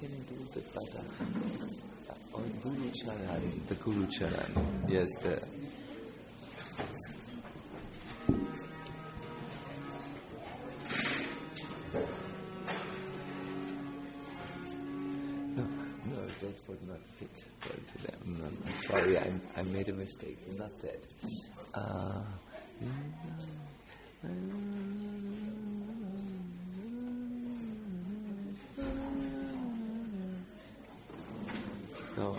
can do the Pada on Guru Charan, the Guru Charan. Yes, No, that would not fit well to them. No, I'm sorry, I made a mistake. Not that. No,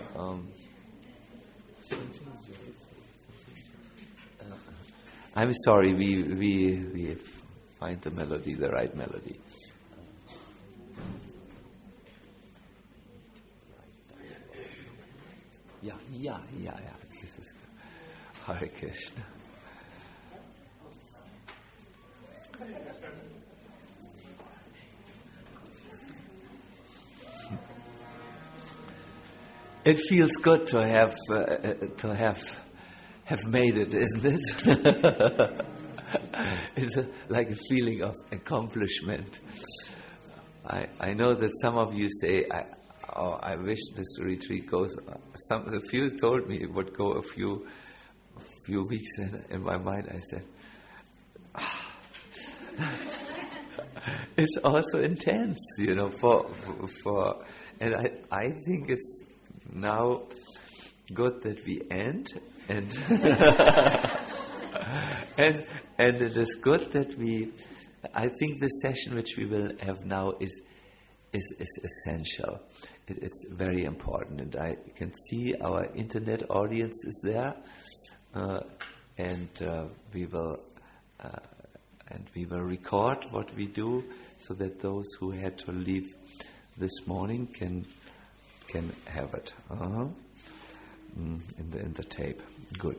I'm sorry. We find the melody, the right melody. Yeah. This is Hare Krishna. It feels good to have made it, isn't it? It's like a feeling of accomplishment. I know that some of you say, I wish this retreat goes. A few told me it would go a few weeks, and in my mind I said, it's also intense, for and I think it's now good that we end and and it is good that I think the session which we will have now is essential. It's very important, and I can see our internet audience is there, and we will record what we do, so that those who had to leave this morning can have it in the tape. Good.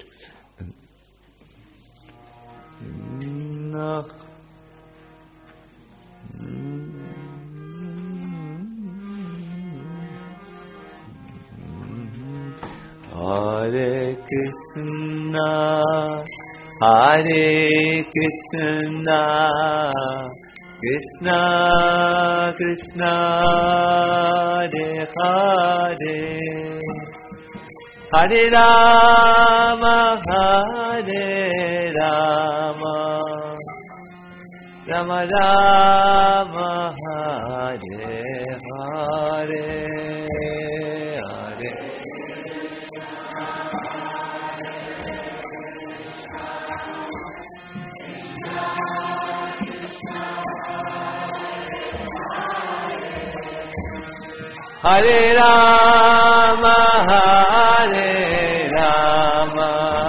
Hare Krishna, Hare Krishna, Krishna Krishna, Hare Hare, Hare Rama, Hare Rama, Rama Rama, Hare Hare. Hare Rama, Hare Rama,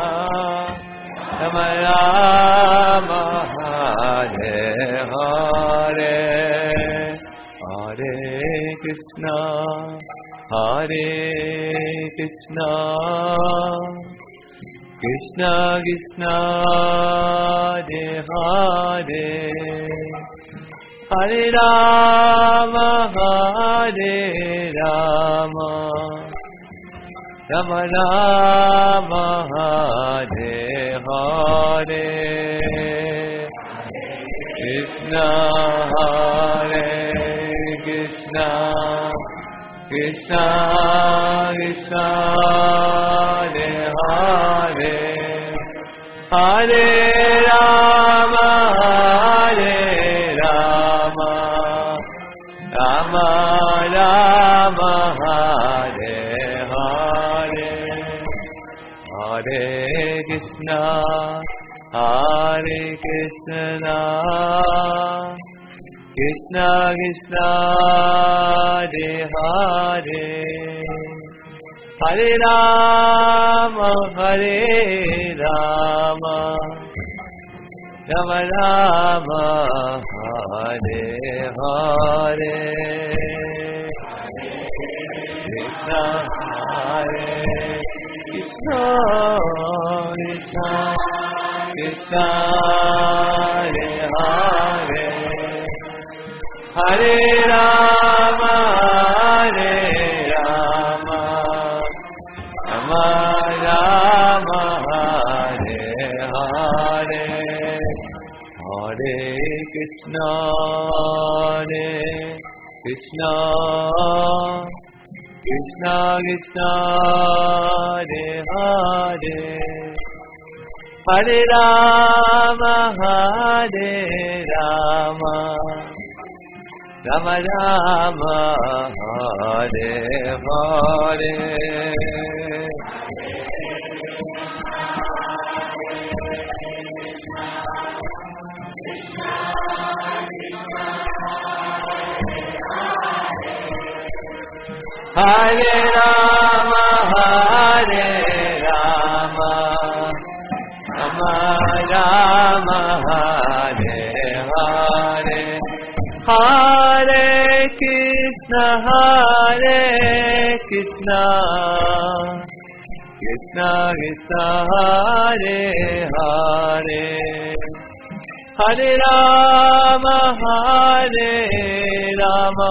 Rama Rama, Hare Hare, Hare Krishna, Hare Krishna, Krishna Krishna, Hare Hare, Hare Rama, Hare Rama, Rama Rama, Hare Hare, Krishna, Hare Krishna, Krishna Krishna, Hare Hare, Hare Rama, Hare Rama, Rama Rama, Hare Hare, Hare Krishna, Hare Krishna, Krishna Krishna, Hare Hare, Hare Rama, Hare Rama, Rama Rama, Hare Hare, Krishna, Hare Krishna, Krishna Krishna, Hare Hare, Hare Rama, Hare Rama, Rama Rama, Hare Hare, Hare Krishna, Hare Krishna Krishna Krishna Hare Hare Hare Rama Hare Rama Rama Rama Hare Hare Hare Rama Hare Rama Rama Rama Hare Hare Hare Krishna Krishna Krishna Hare Hare Hare Rama Hare Rama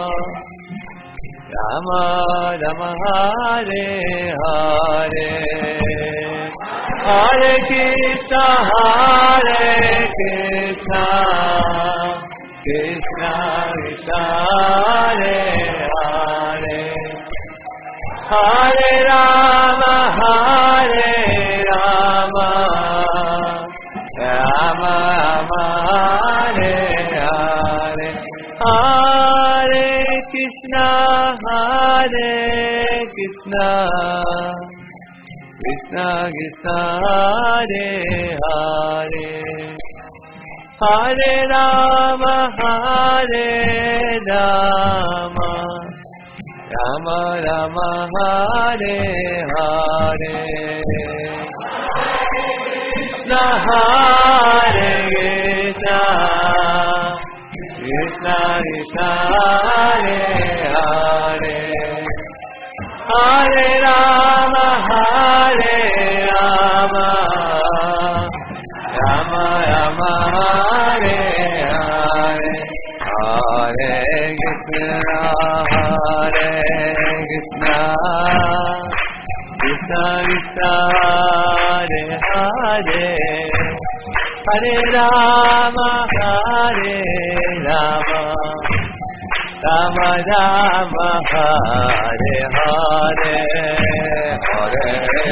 Rama Rama Hare Hare Hare Krishna Krishna Krishna Hare Hare Hare Rama Hare Rama Rama Rama Hare Hare Hare Krishna Krishna Krishna Hare Hare Hare Rama Hare Rama Rama Rama Hare Hare Krishna Krishna Krishna Hare Hare Hare Rama Hare Rama Rama Rama Hare Hare Hare Krishna Krishna Krishna Hare Hare Hare Rama Hare Rama Rama Rama Hare Hare Hare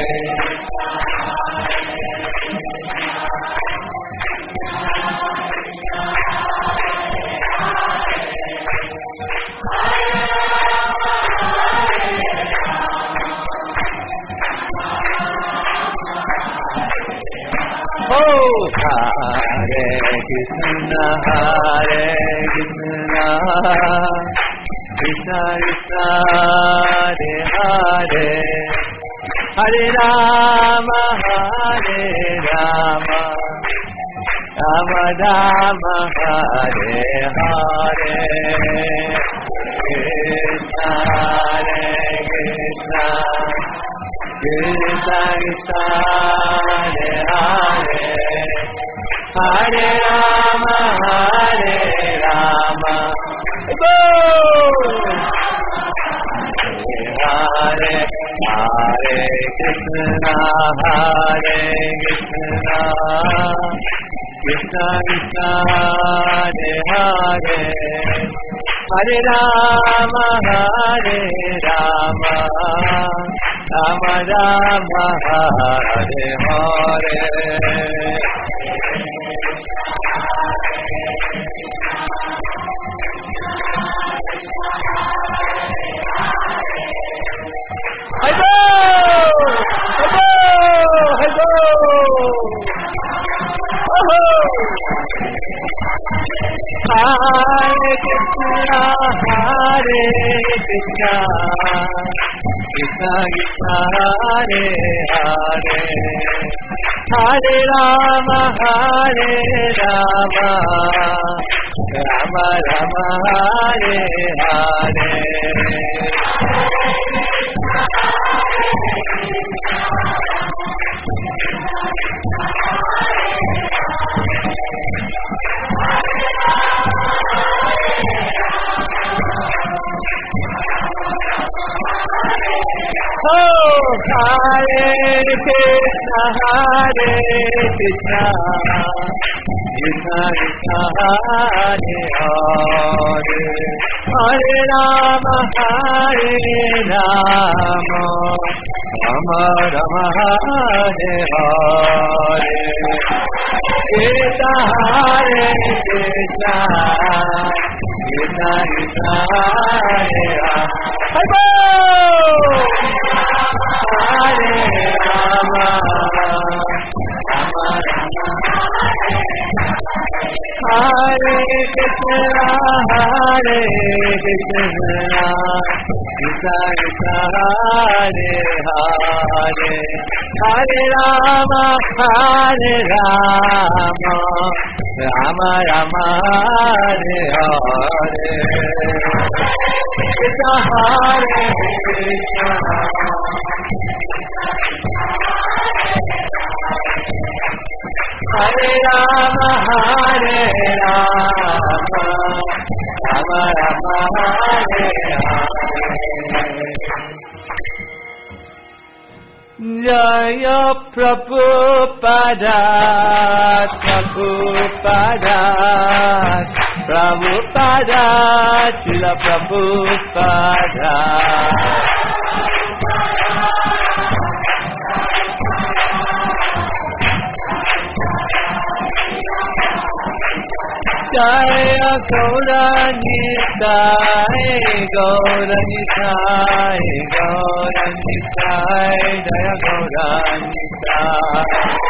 Hare Krishna Krishna Krishna Hare Hare Hare Rama Hare Rama Rama Rama Hare Hare Krishna Krishna Krishna Krishna Hare Hare Hare Rama Hare Rama Hare Hare Krishna Krishna Krishna Hare Hare Hare Rama Hare Rama Rama Rama Hare Hare Hare Krishna Krishna Krishna Hare Hare Hare Rama Hare Rama Rama Rama Hare Hare Hare Krishna Hare Hare Hare Rama Rama Rama Hare Hare Krishna Hare Krishna Krishna Krishna Hare Hare Hare Rama Hare Krishna Krishna Krishna Hare Hare Hare Rama Rama Rama Hare Hare Krishna Hare Krishna Hare Rama Rama Rama Hare Hare Jaya Prabhupada Prabhupada Prabhupada Srila Prabhupada Jaya Gauranitai, Gauranitai, Gauranitai, Jaya Gauranitai.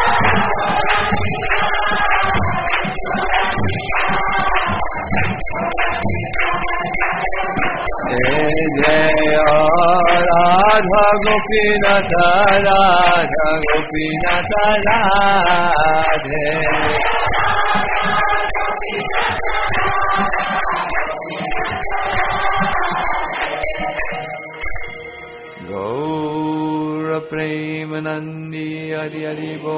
Jaya Radha Gopinatha, Radha Gopinatha, Radhe. Gaura Premanandi Adi Adi Bo.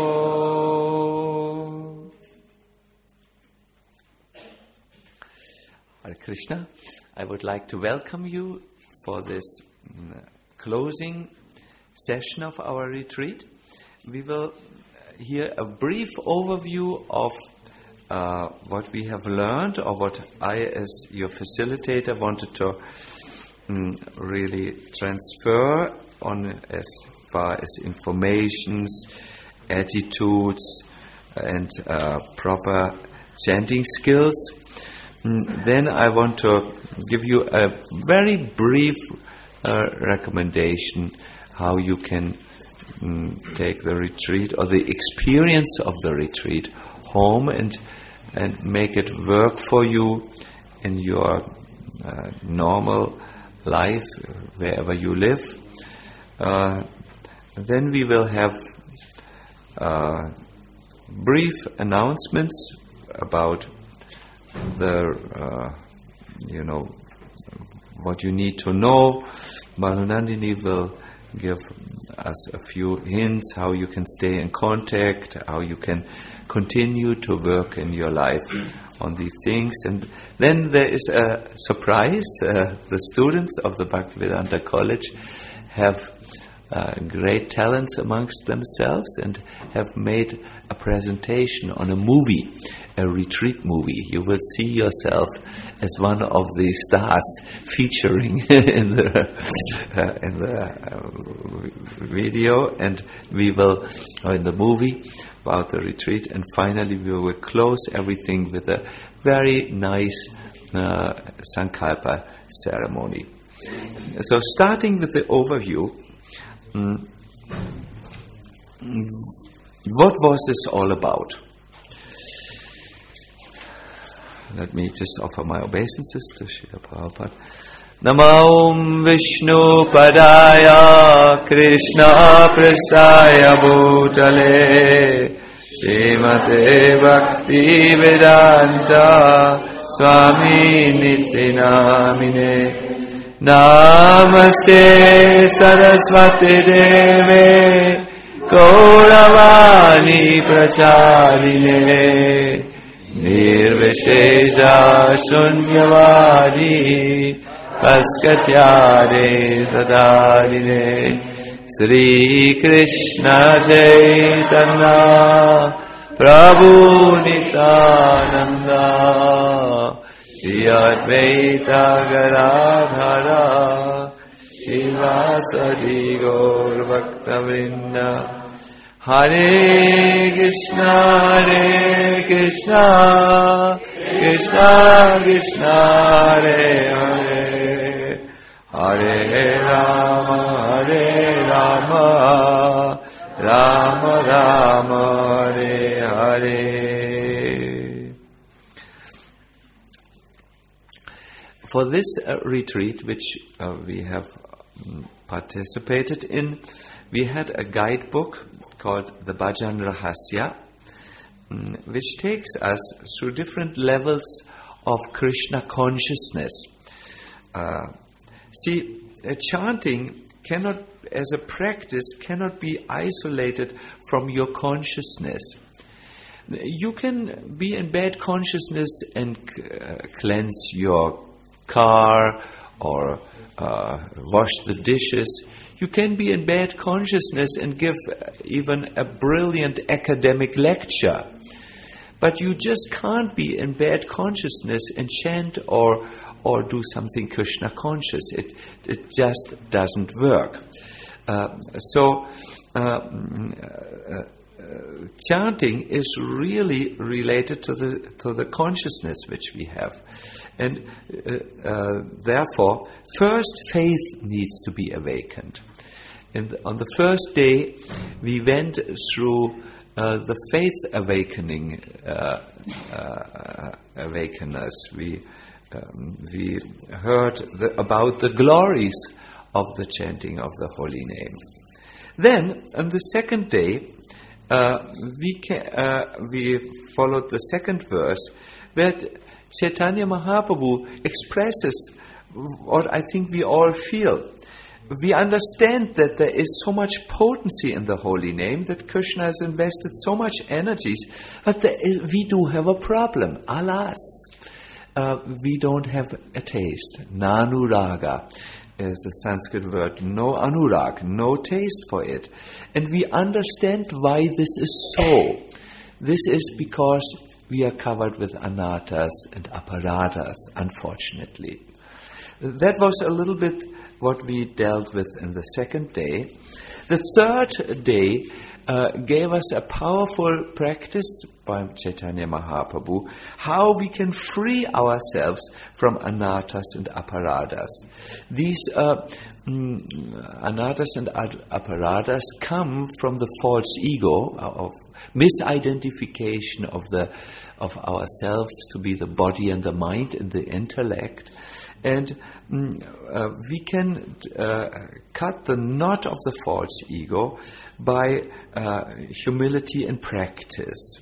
Hare Krishna, I would like to welcome you for this closing session of our retreat. We will hear a brief overview of what we have learned, or what I, as your facilitator, wanted to really transfer on as far as informations, attitudes, and proper chanting skills. Then I want to give you a very brief recommendation how you can take the retreat or the experience of the retreat home and make it work for you in your normal life wherever you live. Then we will have brief announcements about the what you need to know. Bhalanandini will give us a few hints how you can stay in contact, how you can continue to work in your life on these things. And then there is a surprise. The students of the Bhaktivedanta College have great talents amongst themselves and have made a presentation on a movie, a retreat movie. You will see yourself as one of the stars featuring in the video, and we will, or in the movie, about the retreat. And finally we will close everything with a very nice Sankalpa ceremony. So starting with the overview, what was this all about? Let me just offer my obeisances to Srila Prabhupada. Namo Vishnu Padaya Krishna Prasthaya Bhutale Srimate Bhakti Vedanta Swami Niti Namine Namaste Saraswati Deve Gauravani Pracharine Nirvishesha Shunyavadi Paskatyare Sadarine Sri Krishna Chaitanya Prabhu Nityananda Shri Advaita Gadadhara Shivasadi Gaur Bhaktavrinda Hare Krishna Krishna Krishna Hare Hare Hare Rama Rama Rama Hare Hare. For this retreat, which we have participated in, we had a guidebook called the Bhajan Rahasya, which takes us through different levels of Krishna consciousness. Chanting cannot, as a practice, cannot be isolated from your consciousness. You can be in bad consciousness and cleanse your car or wash the dishes. You can be in bad consciousness and give even a brilliant academic lecture. But you just can't be in bad consciousness and chant or do something Krishna conscious. It just doesn't work. Chanting is really related to the consciousness which we have, and therefore, first faith needs to be awakened. And on the first day, we went through the faith awakening awakeners. We heard about the glories of the chanting of the holy name. Then, on the second day, we followed the second verse, where Chaitanya Mahaprabhu expresses what I think we all feel. We understand that there is so much potency in the holy name, that Krishna has invested so much energies, but we do have a problem. Alas, we don't have a taste. Nanuraga is the Sanskrit word. No anurag, no taste for it. And we understand why this is so. This is because we are covered with anarthas and aparadas, unfortunately. That was a little bit what we dealt with in the second day. The third day gave us a powerful practice by Chaitanya Mahaprabhu, how we can free ourselves from anarthas and aparadas. These anarthas and aparadas come from the false ego of misidentification of ourselves to be the body and the mind and the intellect. And we can cut the knot of the false ego by humility and practice.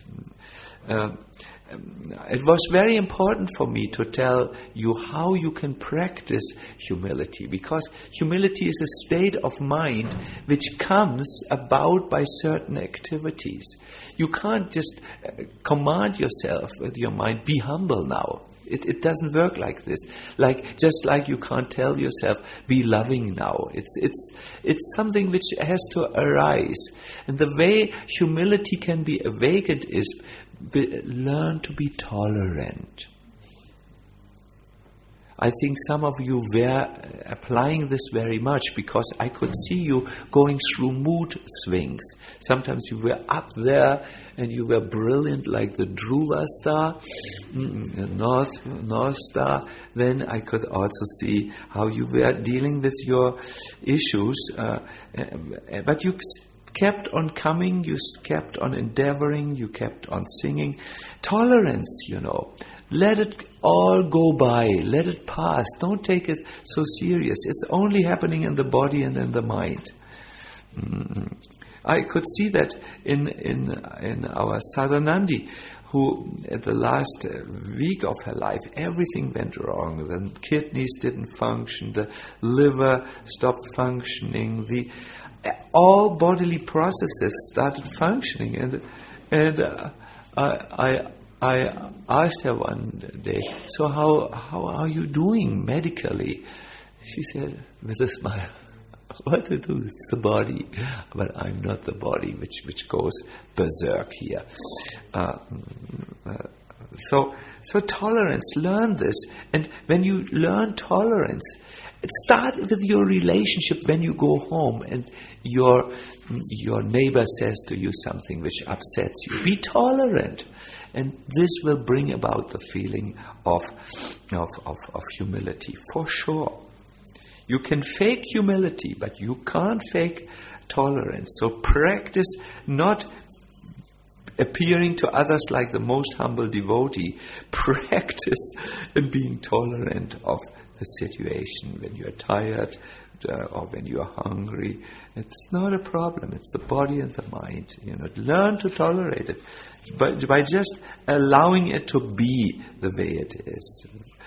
It was very important for me to tell you how you can practice humility, because humility is a state of mind which comes about by certain activities. You can't just command yourself with your mind, be humble now. It doesn't work like this. Just like you can't tell yourself, be loving now. It's something which has to arise. And the way humility can be awakened is learn to be tolerant. I think some of you were applying this very much, because I could see you going through mood swings. Sometimes you were up there and you were brilliant like the Dhruva star, the North Star. Then I could also see how you were dealing with your issues. But you kept on coming, you kept on endeavoring, you kept on singing. Tolerance, let it all go by, let it pass. Don't take it so serious. It's only happening in the body and in the mind. I could see that in our Sadhanandi, who at the last week of her life, everything went wrong. The kidneys didn't function, the liver stopped functioning, all bodily processes started functioning, and I asked her one day, so how are you doing medically? She said with a smile, What to do? It's the body, but I'm not the body which goes berserk here. So tolerance, learn this. And when you learn tolerance, start with your relationship when you go home and your neighbor says to you something which upsets you. Be tolerant. And this will bring about the feeling of humility, for sure. You can fake humility, but you can't fake tolerance. So practice not appearing to others like the most humble devotee. Practice in being tolerant of the situation when you're tired or when you're hungry. It's not a problem. It's the body and the mind. Learn to tolerate it by just allowing it to be the way it is.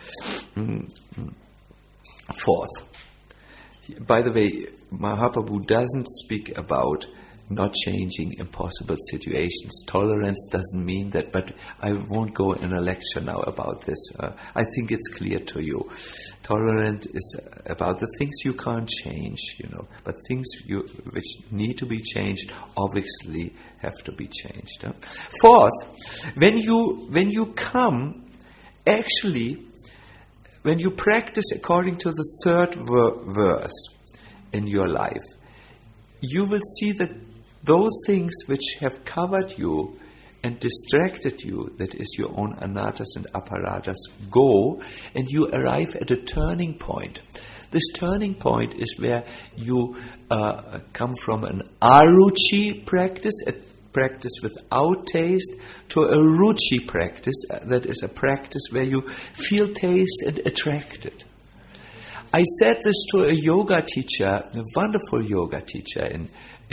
Fourth, by the way, Mahaprabhu doesn't speak about not changing impossible situations. Tolerance doesn't mean that, but I won't go in a lecture now about this. I think it's clear to you. Tolerance is about the things you can't change, but things which need to be changed obviously have to be changed. Fourth, when you come, actually, when you practice according to the third verse in your life, you will see that those things which have covered you and distracted you, that is your own anarthas and aparatas, go, and you arrive at a turning point. This turning point is where you come from an aruchi practice, a practice without taste, to a ruchi practice, that is a practice where you feel taste and attracted. I said this to a yoga teacher, a wonderful yoga teacher in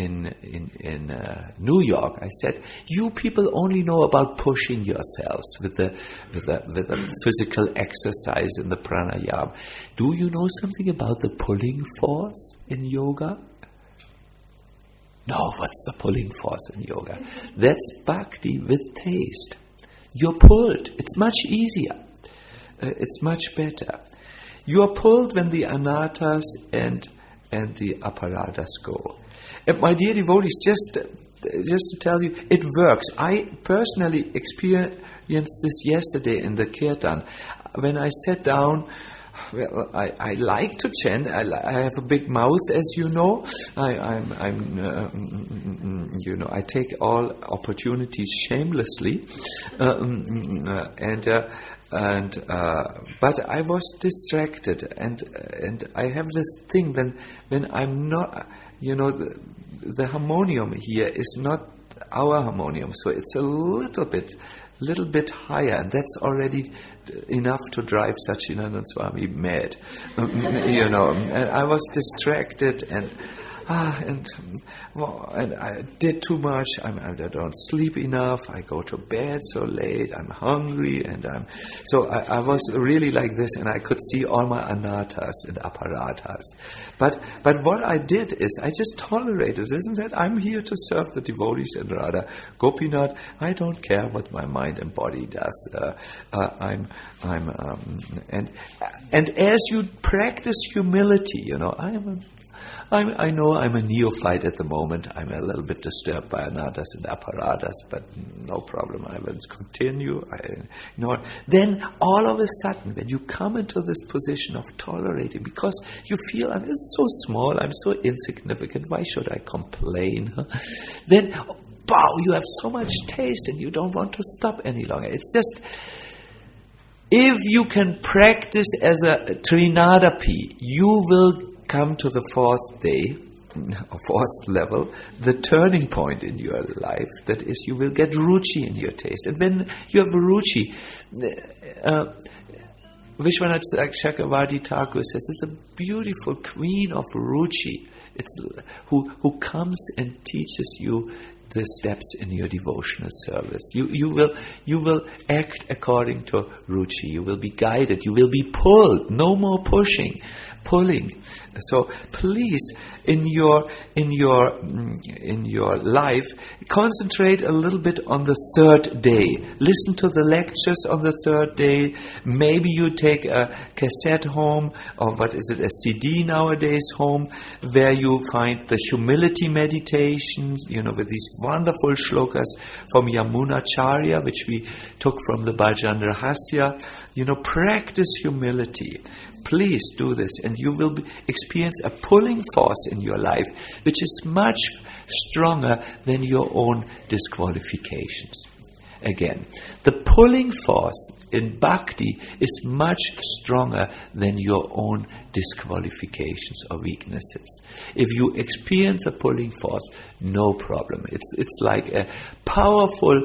New York. I said, you people only know about pushing yourselves with the physical exercise and the pranayama. Do you know something about the pulling force in yoga? No, what's the pulling force in yoga? That's bhakti with taste. You're pulled. It's much easier. It's much better. You are pulled when the anarthas and the aparatas go. And my dear devotees, just to tell you, it works. I personally experienced this yesterday in the kirtan. When I sat down, well, I like to chant. I have a big mouth, as you know. I take all opportunities shamelessly, but I was distracted, and I have this thing when I'm not, the harmonium here is not our harmonium, so it's a little bit higher, and that's already enough to drive Satchidananda Swami mad. And I was distracted, and I did too much. I don't sleep enough. I go to bed so late. I'm hungry, and I was really like this, and I could see all my anarthas and aparatas. But what I did is I just tolerated. Isn't that I'm here to serve the devotees and Radha Gopinath? I don't care what my mind and body does. And as you practice humility, I know I'm a neophyte at the moment. I'm a little bit disturbed by anarthas and aparatas, but no problem. I will continue. Then all of a sudden, when you come into this position of tolerating, because you feel I'm so small, I'm so insignificant, why should I complain? Then, wow, you have so much taste and you don't want to stop any longer. It's just, if you can practice as a Trinadapi, you will come to the fourth level, the turning point in your life. That is, you will get ruchi in your taste. And when you have ruchi, Vishwanath Chakravarti Thakur says, it's a beautiful queen of ruchi. It's who comes and teaches you the steps in your devotional service. You will act according to ruchi. You will be guided. You will be pulled. No more pushing. pulling. So please, in your life, concentrate a little bit on the third day. Listen to the lectures on the third day. Maybe you take a cassette home, or what is it, a CD nowadays home, where you find the humility meditations, with these wonderful shlokas from Yamunacharya, which we took from the Bhajan Rahasya. Practice humility. Please do this, and you will experience a pulling force in your life, which is much stronger than your own disqualifications. Again, the pulling force in bhakti is much stronger than your own disqualifications or weaknesses. If you experience a pulling force, no problem. It's like a powerful,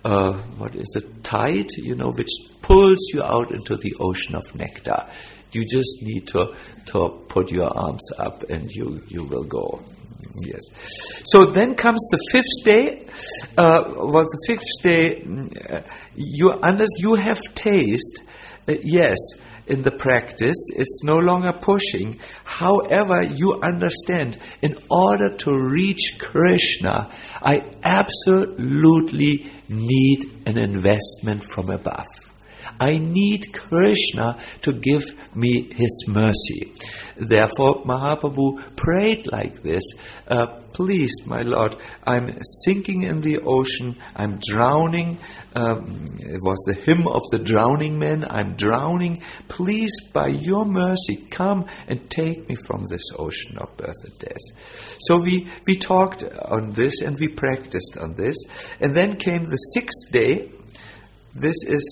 tide, which pulls you out into the ocean of nectar. You just need to put your arms up and you will go. Yes. So then comes the fifth day. The fifth day, you have taste. Yes, in the practice, it's no longer pushing. However, you understand, in order to reach Krishna, I absolutely need an investment from above. I need Krishna to give me His mercy. Therefore, Mahaprabhu prayed like this, please, my Lord, I'm sinking in the ocean, I'm drowning. It was the hymn of the drowning man. I'm drowning. Please, by your mercy, come and take me from this ocean of birth and death. So we talked on this and we practiced on this. And then came the sixth day. This is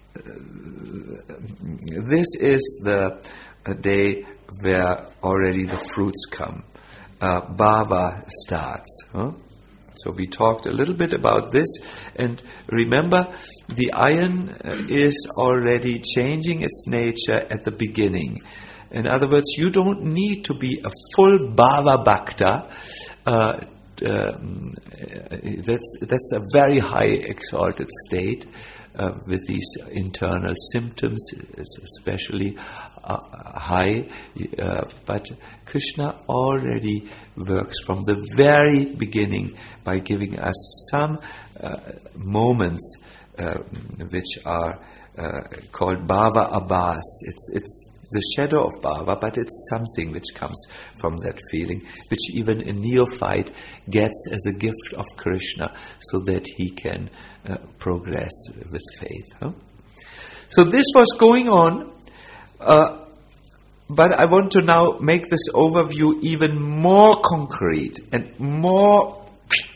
the day where already the fruits come. Bhava starts. So we talked a little bit about this, and remember, the iron is already changing its nature at the beginning. In other words, you don't need to be a full Bhava Bhakta. That's a very high exalted state. With these internal symptoms, especially high, but Krishna already works from the very beginning by giving us some moments which are called Bhava Abhas. It's the shadow of Bhava, but it's something which comes from that feeling, which even a neophyte gets as a gift of Krishna, so that he can progress with faith. So this was going on, but I want to now make this overview even more concrete and more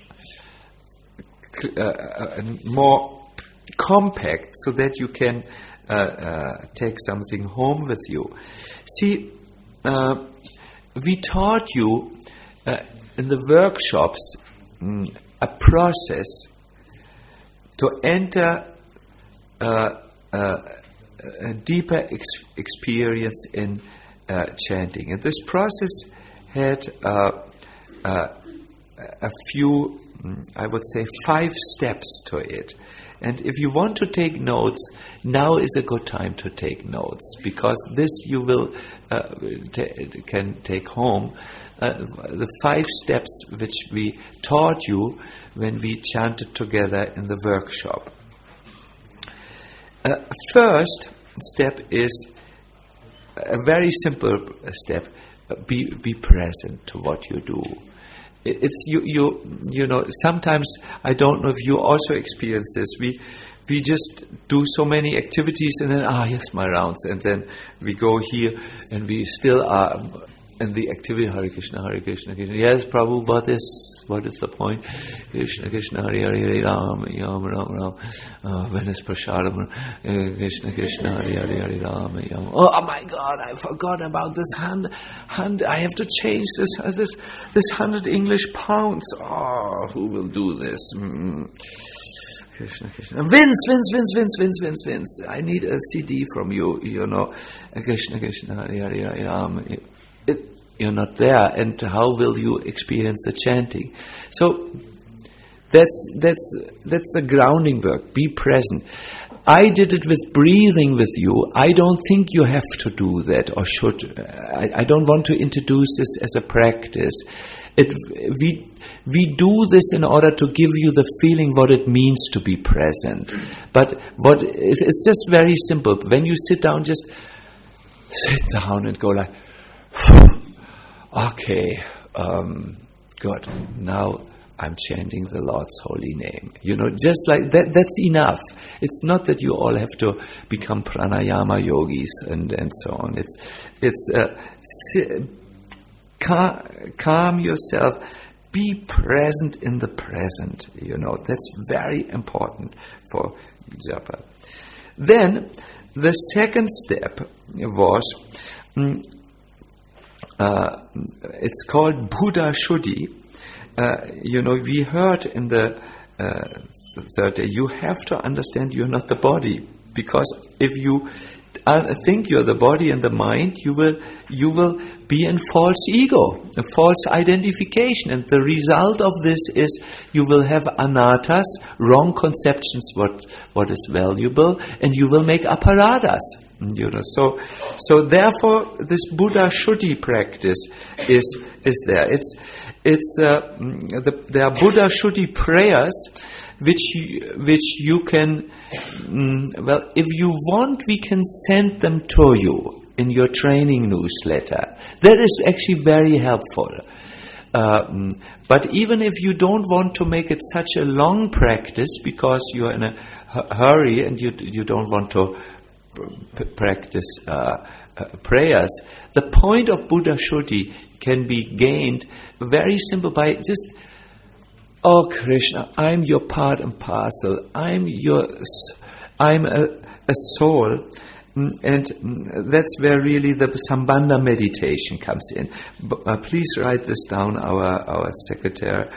compact, so that you can take something home with you. See, we taught you in the workshops a process to enter a deeper experience in chanting. And this process had a few, I would say, 5 steps to it. And if you want to take notes, now is a good time to take notes, because this you will can take home. The 5 steps which we taught you when we chanted together in the workshop. First step is a very simple step. Be present to what you do. It's you know, sometimes, I don't know if you also experience this, we just do so many activities and then, yes, my rounds, and then we go here and we still are in the activity, Hare Krishna, Hare Krishna, Krishna. Yes, Prabhu, what is the point? Krishna, Krishna, Hare Hare, Ram, Yam, Ram, Ram. When is Prasadam? Krishna, Krishna, Hare Hare, Hare Ram, Yam. Oh my God, I forgot about this hand. I have to change this 100 English pounds. Oh, who will do this? Krishna, Krishna. Vince. I need a CD from you, you know. Krishna, Krishna, Hare Hare, Ram. You're not there, and how will you experience the chanting? So that's the grounding work. Be present. I did it with breathing with you. I don't think you have to do that or should. I don't want to introduce this as a practice. We do this in order to give you the feeling what it means to be present. But it's just very simple. When you sit down, just sit down and go like, okay, good. Now I'm chanting the Lord's holy name. Just like that. That's enough. It's not that you all have to become pranayama yogis and so on. Calm yourself. Be present in the present. That's very important for japa. Then the second step was, it's called Buddha Shuddhi. We heard in the third day, you have to understand you're not the body, because if you think you're the body and the mind, you will be in false ego, a false identification, and the result of this is you will have anattas, wrong conceptions what is valuable, and you will make aparadas. So therefore this Buddha Shuddhi practice is there. There are Buddha Shuddhi prayers which you can, if you want, we can send them to you in your training newsletter. That is actually very helpful. But even if you don't want to make it such a long practice because you're in a hurry and you don't want to practice prayers, the point of Buddha Shuddhi can be gained very simple by just, oh Krishna, I'm your part and parcel. I'm a soul. And that's where really the Sambandha meditation comes in. Please write this down, our secretary.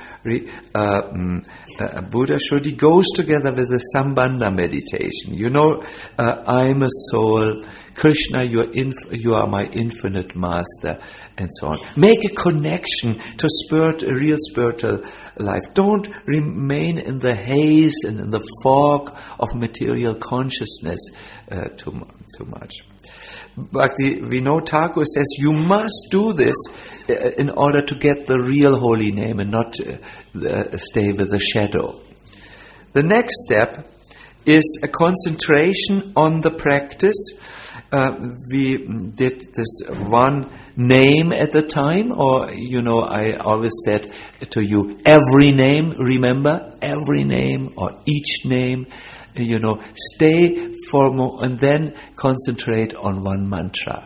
Buddha Shuddhi goes together with the Sambandha meditation. I'm a soul. Krishna, you are my infinite master, and so on. Make a connection to a real spiritual life. Don't remain in the haze and in the fog of material consciousness too much. Bhakti Vinod Thakur says you must do this in order to get the real holy name and not stay with the shadow. The next step is a concentration on the practice. We did this one name at a time, or I always said to you, every name, remember, every name or each name, stay for a moment and then concentrate on one mantra.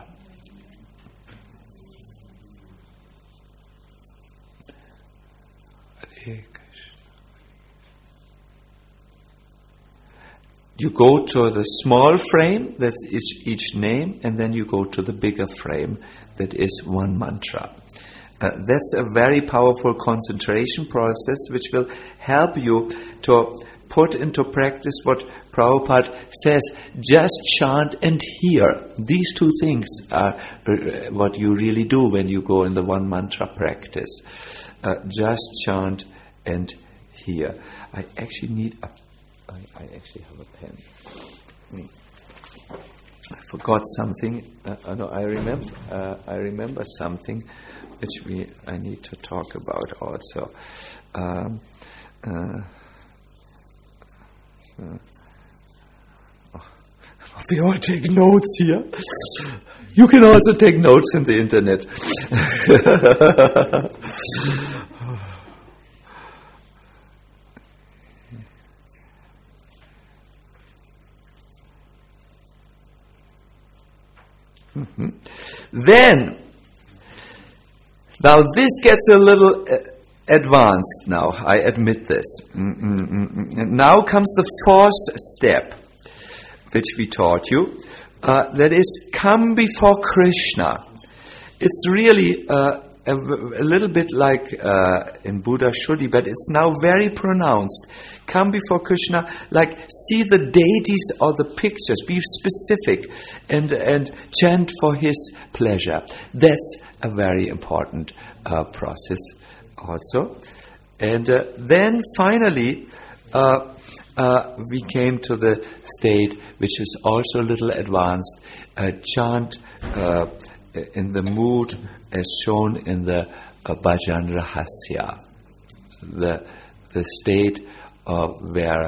You go to the small frame, that's each name, and then you go to the bigger frame, that is one mantra. That's a very powerful concentration process which will help you to put into practice what Prabhupada says, just chant and hear. These two things are what you really do when you go in the one mantra practice. Just chant and hear. I actually have a pen. I forgot something. I remember something which I need to talk about also. We all take notes here. You can also take notes in the internet. Then, now this gets a little advanced now, I admit this. Now comes the fourth step, which we taught you, that is, come before Krishna. It's really a little bit like in Buddha Shuddhi, but it's now very pronounced. Come before Krishna, like see the deities or the pictures, be specific, and chant for his pleasure. That's a very important process also. And then finally, we came to the state, which is also a little advanced, chant in the mood as shown in the Bhajan Rahasya, the state where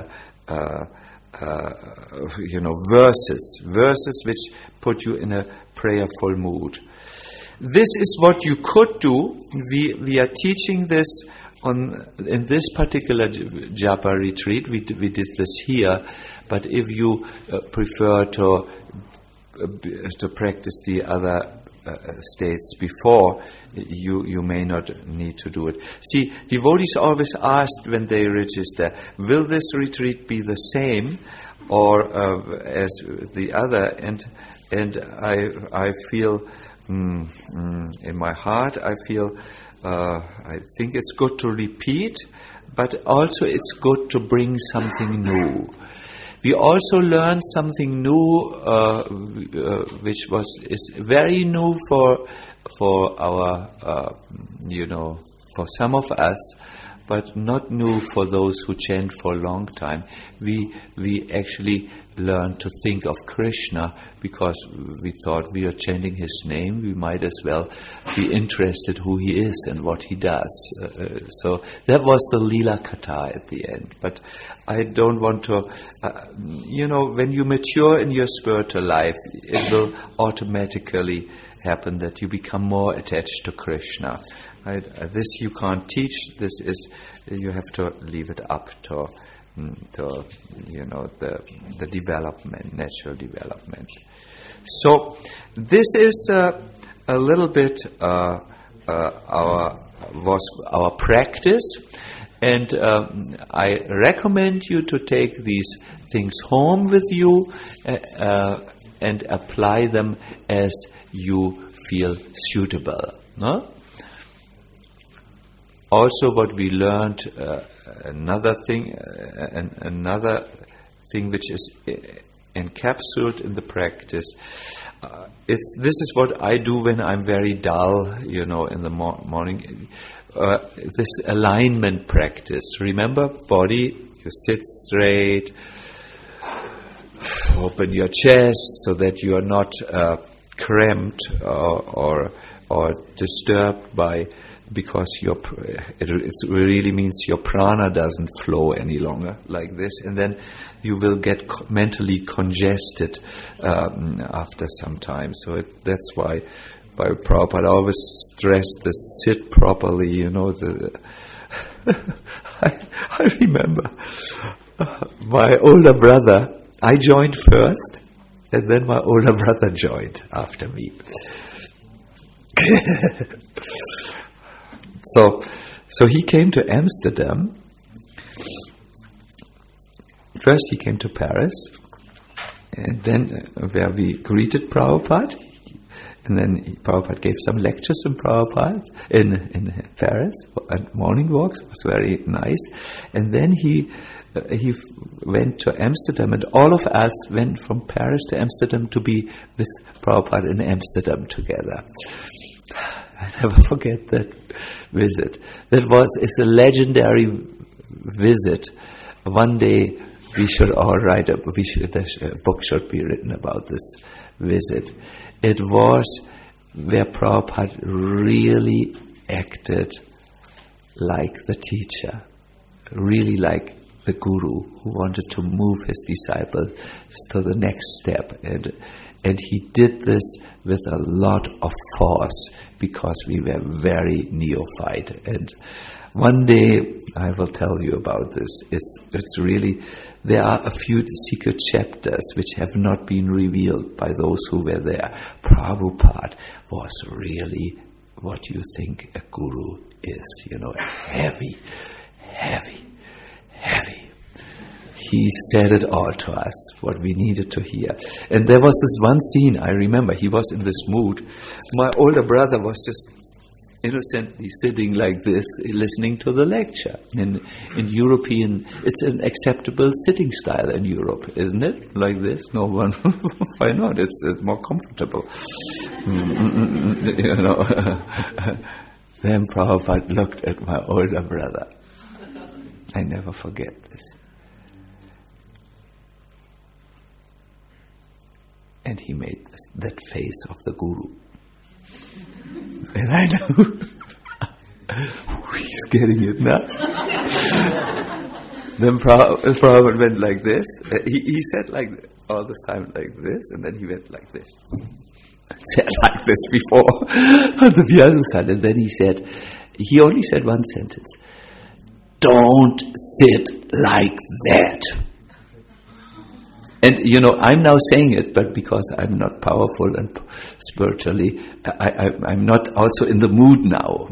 verses which put you in a prayerful mood. This is what you could do. We are teaching this in this particular Japa retreat. We did this here, but if you prefer to practice the other states before, you may not need to do it. See, devotees always ask when they register, will this retreat be the same or as the other? And I feel in my heart, I think it's good to repeat, but also it's good to bring something new. We also learned something new, which is very new for our, for some of us, but not new for those who chant for a long time. We actually learned to think of Krishna because we thought we are chanting his name. We might as well be interested who he is and what he does. So that was the Leela Katha at the end. But I don't want to, when you mature in your spiritual life, it will automatically happen that you become more attached to Krishna. This you can't teach. This is, you have to leave it up to the development, natural development. So this is a little bit our practice, and I recommend you to take these things home with you and apply them as you feel suitable. No? Also, what we learned, another thing which is encapsulated in the practice. This is what I do when I'm very dull, in the morning. This alignment practice. Remember, body, you sit straight, open your chest so that you are not cramped or disturbed because it really means your prana doesn't flow any longer like this, and then you will get mentally congested after some time. So that's why Prabhupada always stressed the sit properly. I remember my older brother. I joined first, and then my older brother joined after me. So he came to Amsterdam. First he came to Paris, and then where we greeted Prabhupada, and then Prabhupada gave some lectures in Paris, and morning walks. It was very nice. And then he went to Amsterdam, and all of us went from Paris to Amsterdam to be with Prabhupada in Amsterdam together. I never forget that visit. It's a legendary visit. One day we should all write a book should be written about this visit. It was where Prabhupada really acted like the teacher, really like the guru who wanted to move his disciples to the next step. And he did this with a lot of force because we were very neophyte. And one day I will tell you about this. It's really, there are a few secret chapters which have not been revealed by those who were there. Prabhupada was really what you think a guru is, heavy. He said it all to us, what we needed to hear. And there was this one scene, I remember, he was in this mood. My older brother was just innocently sitting like this, listening to the lecture. In European, it's an acceptable sitting style in Europe, isn't it? Like this, no one, why not? It's more comfortable. Then Prabhupada looked at my older brother. I never forget this. And he made that face of the Guru. And I know he's getting it now. Then Prabhupada went like this. He said like all this time like this, and then he went like this. Said like this before on the Vyasa, and then he only said one sentence: "Don't sit like that." And I'm now saying it, but because I'm not powerful and spiritually, I'm not also in the mood now,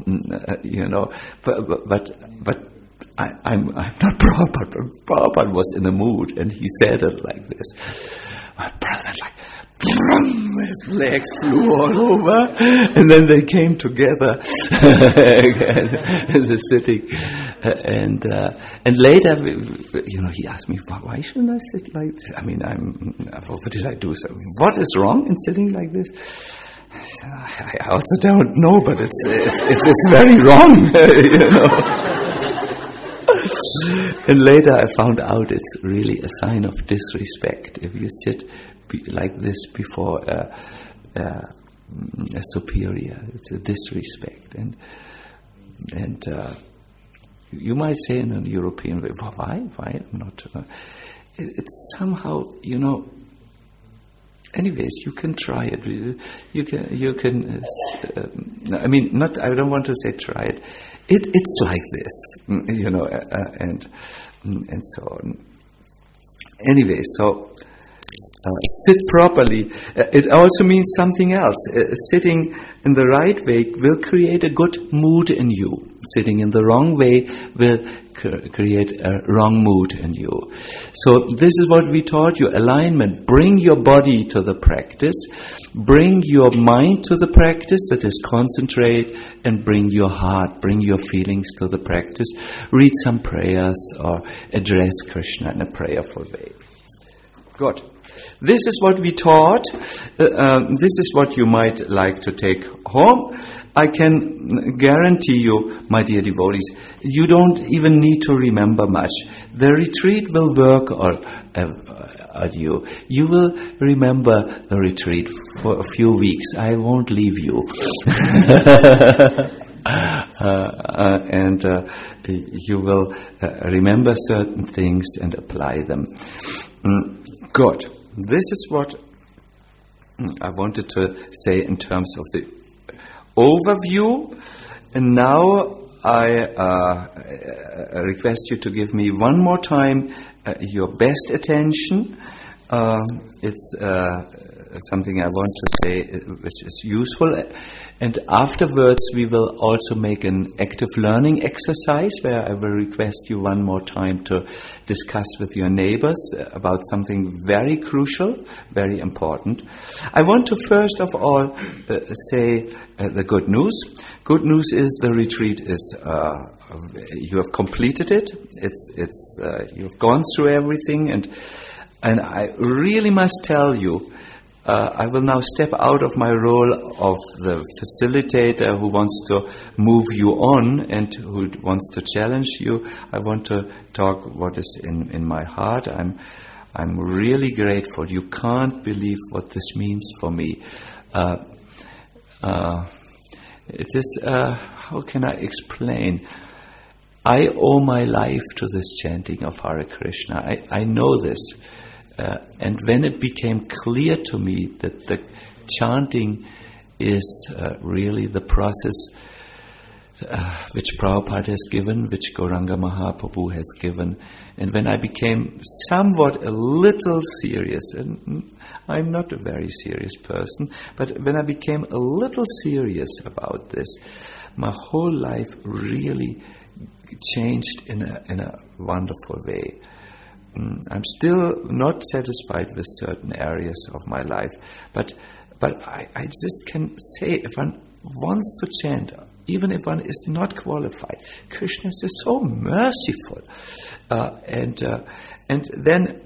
But I'm not Prabhupada. But Prabhupada was in the mood, and he said it like this. My brother, his legs flew all over, and then they came together again in the sitting. And later, he asked me, why shouldn't I sit like this? I mean, what did I do? So, what is wrong in sitting like this? I also don't know, but it's very wrong, And later I found out it's really a sign of disrespect if you sit like this before a superior. It's a disrespect, and you might say in a European way, why I'm not? It's somehow, Anyways, you can try it. You can. I mean, not. I don't want to say try it. It's like this, and so on. Anyway, so sit properly. It also means something else. Sitting in the right way will create a good mood in you. Sitting in the wrong way will create a wrong mood in you. So this is what we taught you, alignment. Bring your body to the practice, bring your mind to the practice, that is concentrate, and bring your heart, bring your feelings to the practice. Read some prayers or address Krishna in a prayerful way. Good. This is what we taught. This is what you might like to take home. I can guarantee you, my dear devotees, you don't even need to remember much. The retreat will work on you. You will remember the retreat for a few weeks. I won't leave you. And you will remember certain things and apply them. Good. This is what I wanted to say in terms of the overview. And now I request you to give me one more time your best attention. It's something I want to say which is useful. And afterwards we will also make an active learning exercise where I will request you one more time to discuss with your neighbors about something very crucial, very important. I want to first of all say the good news. Good news is the retreat is you have completed it. It's you've gone through everything, and I really must tell you, I will now step out of my role of the facilitator who wants to move you on and who wants to challenge you. I want to talk what is in my heart. I'm really grateful. You can't believe what this means for me. It is, how can I explain? I owe my life to this chanting of Hare Krishna. I know this. And when it became clear to me that the chanting is really the process which Prabhupada has given, which Gauranga Mahaprabhu has given, and when I became somewhat a little serious, and I'm not a very serious person, but when I became a little serious about this, my whole life really changed in a wonderful way. I'm still not satisfied with certain areas of my life, but I just can say, if one wants to chant, even if one is not qualified, Krishna is so merciful, and then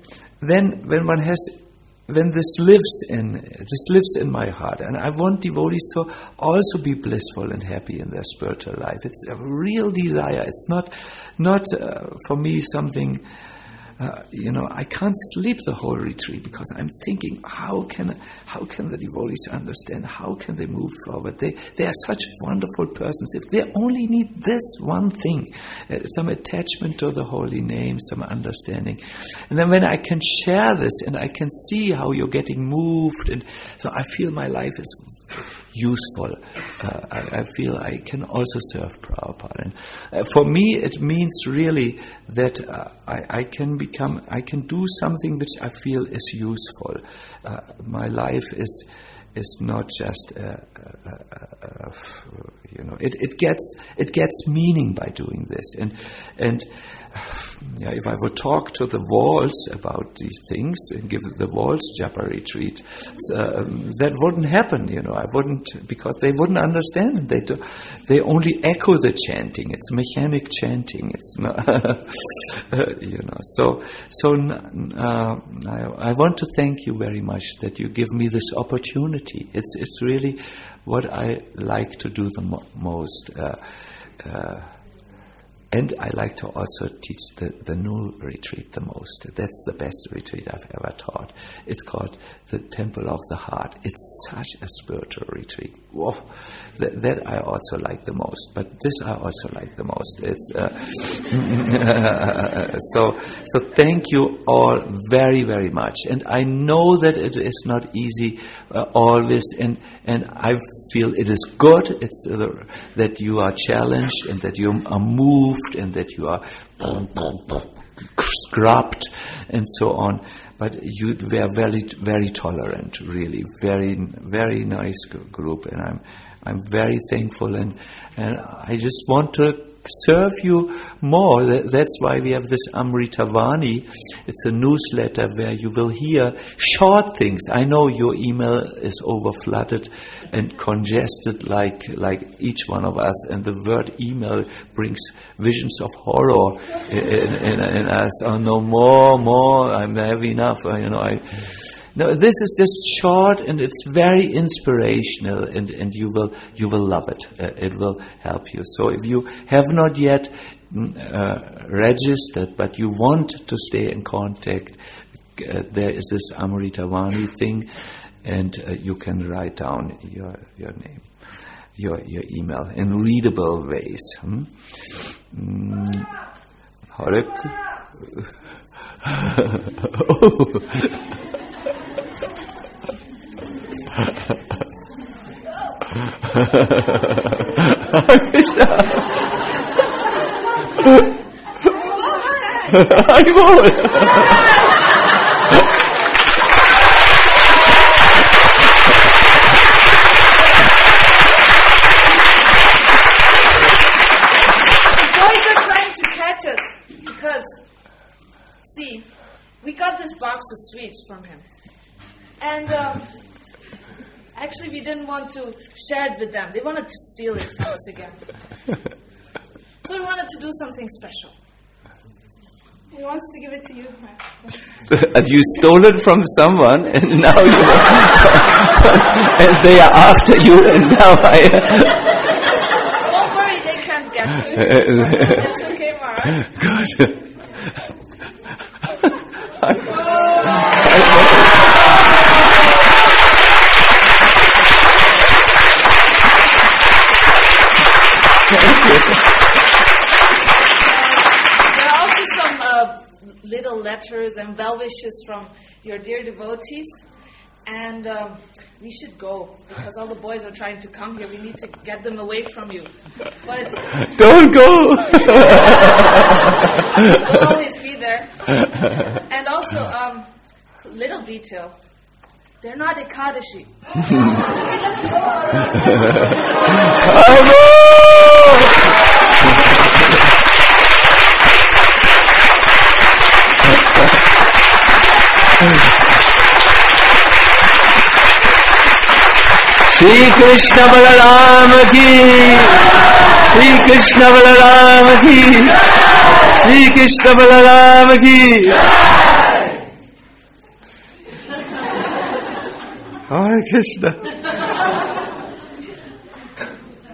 when this lives in my heart, and I want devotees to also be blissful and happy in their spiritual life. It's a real desire. It's not for me something I can't sleep the whole retreat because I'm thinking, how can the devotees understand? How can they move forward? They are such wonderful persons. If they only need this one thing, some attachment to the holy name, some understanding, and then when I can share this and I can see how you're getting moved, and so I feel my life is useful. I feel I can also serve Prabhupada. And for me, it means really that I can do something which I feel is useful. My life is not just it gets meaning by doing this, and if I would talk to the walls about these things and give the walls japa retreat, that wouldn't happen. I wouldn't, because they wouldn't understand. They only echo the chanting. It's mechanic chanting. It's not, So I want to thank you very much that you give me this opportunity. It's really what I like to do the most. And I like to also teach the new retreat the most. That's the best retreat I've ever taught. It's called the Temple of the Heart. It's such a spiritual retreat. Whoa, that I also like the most. But this I also like the most. It's so thank you all very, very much. And I know that it is not easy always, and I feel it is good. It's that you are challenged and that you are moved and that you are scrubbed and so on. But you were very, very tolerant, really, very, very nice group, and I'm very thankful, and I just want to serve you more. That's why we have this Amritavani. It's a newsletter where you will hear short things. I know your email is overflooded and congested like each one of us, and the word email brings visions of horror in us. Oh no, more, I'm heavy enough. No, this is just short, and it's very inspirational, and you will love it. It will help you. So if you have not yet registered, but you want to stay in contact, there is this Amritavani thing, and you can write down your name, your email in readable ways. See, we got this box of sweets from him. And actually we didn't want to share it with them. They wanted to steal it from us again. So we wanted to do something special. He wants to give it to you. And you stole it from someone, and now you and they are after you, and now Don't worry, they can't get it. It's okay, Maharaj. Good. There are also some little letters and well wishes from your dear devotees, and we should go because all the boys are trying to come here. We need to get them away from you. But don't go. We'll always be there. And also, little detail. They're not Ekadashi. Let's Shri Krishna Balaram ki, Shri Krishna Balaram ki, Shri Krishna Balaram ki. Hare Krishna.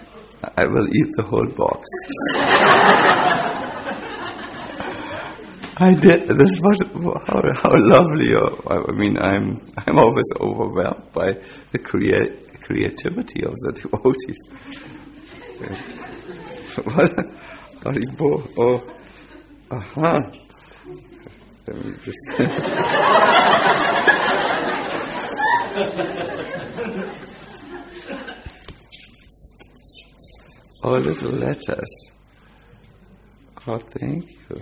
I will eat the whole box. I did. That's how lovely. I mean, I'm always overwhelmed by the creativity of the devotees. What? Haribo. Oh, aha. Let me just. Oh, little letters. Oh, thank you.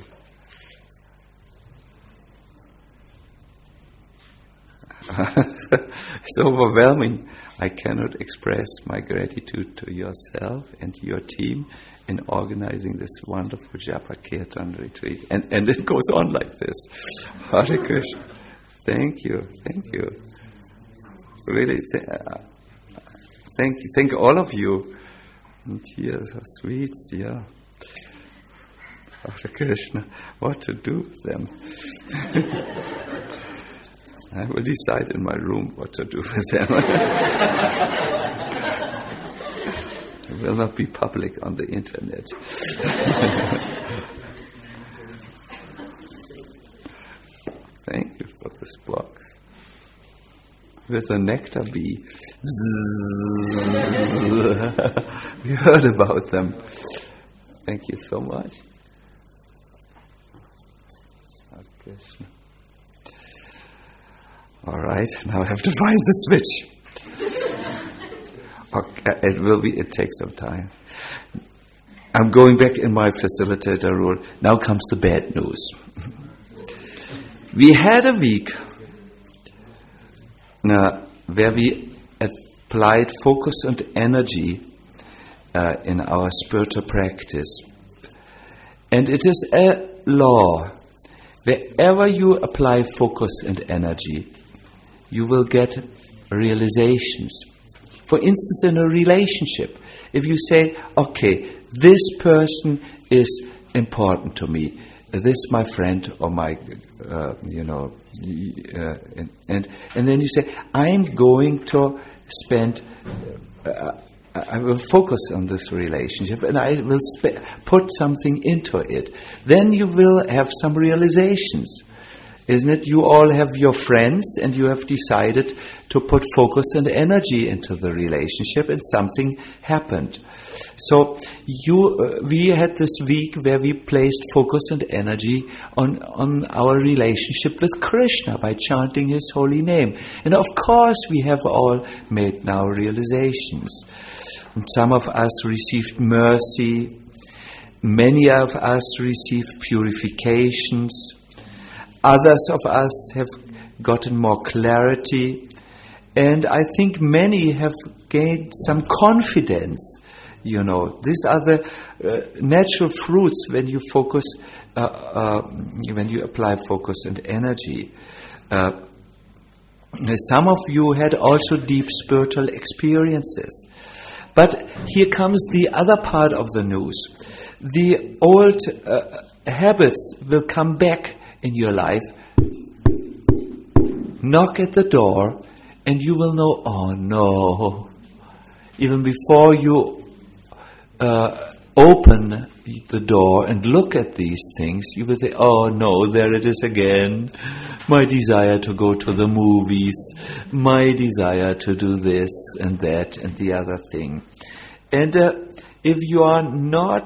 It's overwhelming. I cannot express my gratitude to yourself and your team in organizing this wonderful Japa Kirtan retreat. And it goes on like this. Hare Krishna. Thank you. Really, thank you. Thank all of you. And here are sweets, yeah. Hare Krishna. What to do with them? I will decide in my room what to do with them. It will not be public on the internet. Thank you for this box. With a nectar bee. We heard about them. Thank you so much. Krishna. All right, now I have to find the switch. Okay, it takes some time. I'm going back in my facilitator role. Now comes the bad news. We had a week where we applied focus and energy in our spiritual practice. And it is a law. Wherever you apply focus and energy, you will get realizations. For instance, in a relationship, if you say, okay, this person is important to me, this is my friend or my, and then you say, I'm going to spend, I will focus on this relationship and I will put something into it. Then you will have some realizations. Isn't it? You all have your friends and you have decided to put focus and energy into the relationship and something happened. So we had this week where we placed focus and energy on our relationship with Krishna by chanting His holy name. And of course we have all made now realizations. And some of us received mercy. Many of us received purifications. Others of us have gotten more clarity. And I think many have gained some confidence. You know, these are the natural fruits when you focus, when you apply focus and energy. Some of you had also deep spiritual experiences. But here comes the other part of the news. The old habits will come back in your life. Knock at the door and you will know, oh no. Even before you open the door and look at these things, you will say, oh no, there it is again. My desire to go to the movies, my desire to do this and that and the other thing. And if you are not,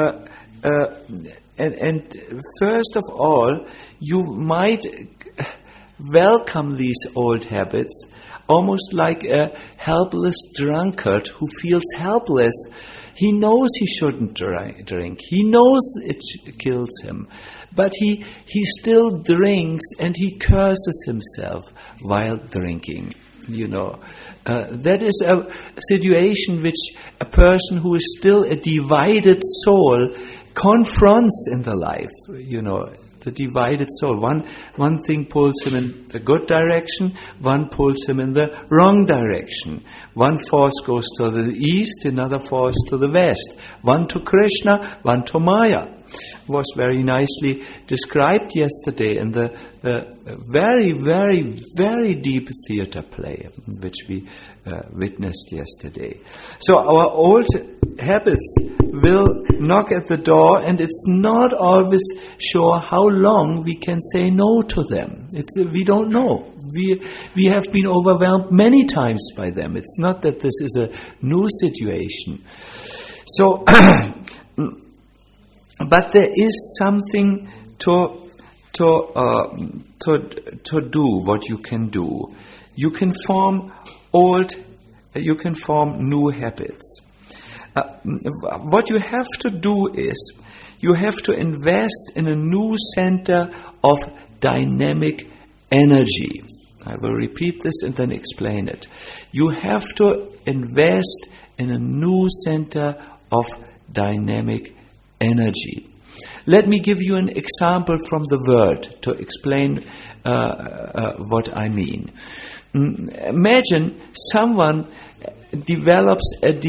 and first of all, you might welcome these old habits almost like a helpless drunkard who feels helpless. He knows he shouldn't drink. He knows it kills him. But he still drinks and he curses himself while drinking. You know, that is a situation which a person who is still a divided soul confronts in the life. You know, the divided soul. One thing pulls him in the good direction, one pulls him in the wrong direction. One force goes to the east, another force to the west. One to Krishna, one to Maya. was very nicely described yesterday in the very, very, very deep theater play which we witnessed yesterday. So our old habits will knock at the door, and it's not always sure how long we can say no to them. We don't know. We have been overwhelmed many times by them. It's not that this is a new situation. So, but there is something to do. What you can do, you can form new habits. What you have to do is you have to invest in a new center of dynamic energy. I will repeat this and then explain it. You have to invest in a new center of dynamic energy. Let me give you an example from the word to explain what I mean. Imagine someone develops